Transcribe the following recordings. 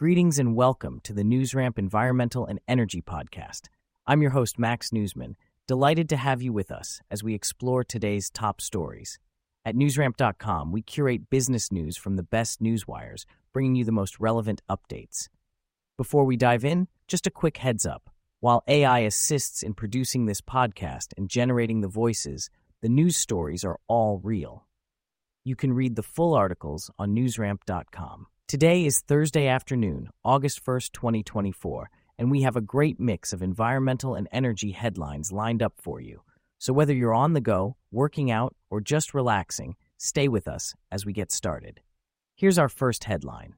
Greetings and welcome to the NewsRamp Environmental and Energy Podcast. I'm your host, Max Newsman, delighted to have you with us as we explore today's top stories. At newsramp.com, we curate business news from the best newswires, bringing you the most relevant updates. Before we dive in, just a quick heads up. While AI assists in producing this podcast and generating the voices, the news stories are all real. You can read the full articles on newsramp.com. Today is Thursday afternoon, August 1st, 2024, and we have a great mix of environmental and energy headlines lined up for you. So whether you're on the go, working out, or just relaxing, stay with us as we get started. Here's our first headline.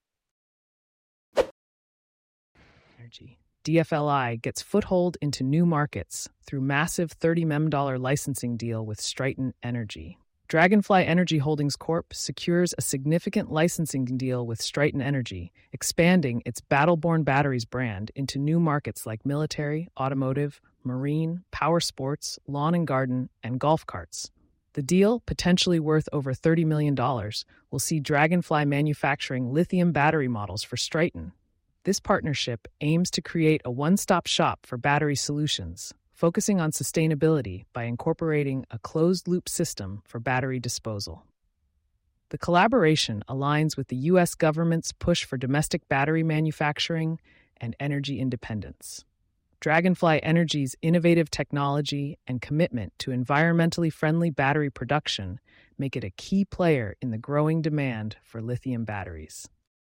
DFLI gets foothold into new markets through massive $30 million licensing deal with Stryten Energy. Dragonfly Energy Holdings Corp. secures a significant licensing deal with Stryten Energy, expanding its Battle-Born Batteries brand into new markets like military, automotive, marine, power sports, lawn and garden, and golf carts. The deal, potentially worth over $30 million, will see Dragonfly manufacturing lithium battery models for Stryten. This partnership aims to create a one-stop shop for battery solutions, focusing on sustainability by incorporating a closed-loop system for battery disposal. The collaboration aligns with the U.S. government's push for domestic battery manufacturing and energy independence. Dragonfly Energy's innovative technology and commitment to environmentally friendly battery production make it a key player in the growing demand for lithium batteries.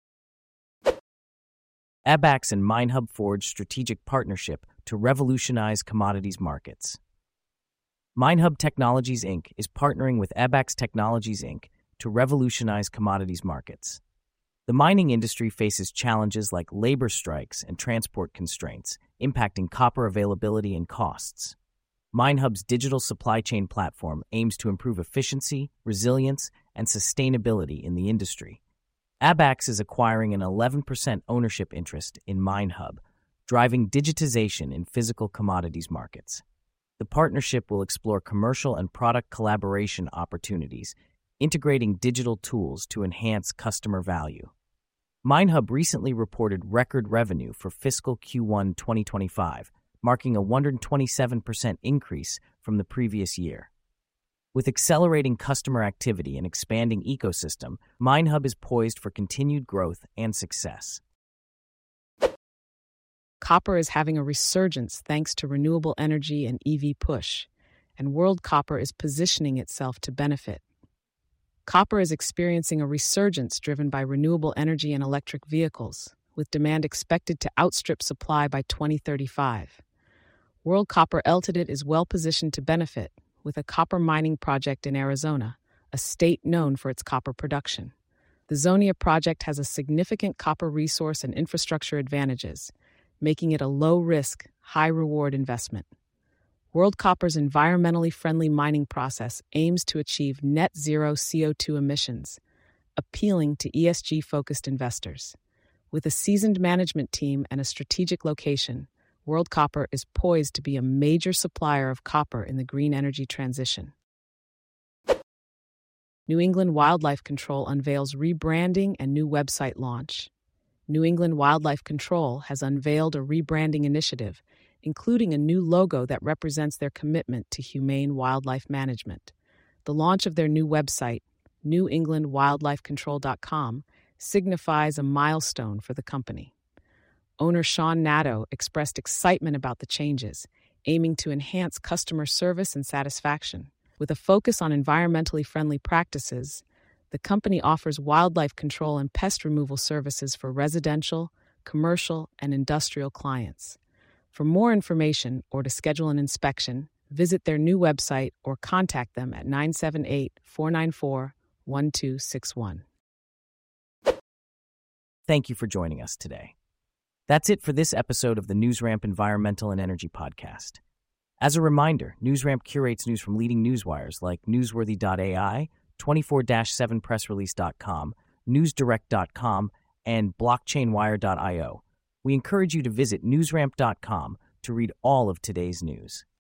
ABAX and MineHub forge strategic partnership to revolutionize commodities markets. MineHub Technologies Inc. is partnering with ABAX Technologies Inc. to revolutionize commodities markets. The mining industry faces challenges like labor strikes and transport constraints, impacting copper availability and costs. MineHub's digital supply chain platform aims to improve efficiency, resilience, and sustainability in the industry. ABAX is acquiring an 11% ownership interest in MineHub, driving digitization in physical commodities markets. The partnership will explore commercial and product collaboration opportunities, integrating digital tools to enhance customer value. MineHub recently reported record revenue for fiscal Q1 2025, marking a 127% increase from the previous year. With accelerating customer activity and expanding ecosystem, MineHub is poised for continued growth and success. Copper is having a resurgence thanks to renewable energy and EV push, and World Copper is positioning itself to benefit. Copper is experiencing a resurgence driven by renewable energy and electric vehicles, with demand expected to outstrip supply by 2035. World Copper Ltd. is well positioned to benefit, with a copper mining project in Arizona, a state known for its copper production. The Zonia project has a significant copper resource and infrastructure advantages, making it a low-risk, high-reward investment. World Copper's environmentally friendly mining process aims to achieve net zero CO2 emissions, appealing to ESG-focused investors. With a seasoned management team and a strategic location, World Copper is poised to be a major supplier of copper in the green energy transition. New England Wildlife Control unveils rebranding and new website launch. New England Wildlife Control has unveiled a rebranding initiative, including a new logo that represents their commitment to humane wildlife management. The launch of their new website, newenglandwildlifecontrol.com, signifies a milestone for the company. Owner Sean Nadeau expressed excitement about the changes, aiming to enhance customer service and satisfaction. With a focus on environmentally friendly practices, the company offers wildlife control and pest removal services for residential, commercial, and industrial clients. For more information or to schedule an inspection, visit their new website or contact them at 978-494-1261. Thank you for joining us today. That's it for this episode of the NewsRamp Environmental and Energy Podcast. As a reminder, NewsRamp curates news from leading newswires like Newsworthy.ai, 24/7pressrelease.com, NewsDirect.com, and BlockchainWire.io. We encourage you to visit newsramp.com to read all of today's news.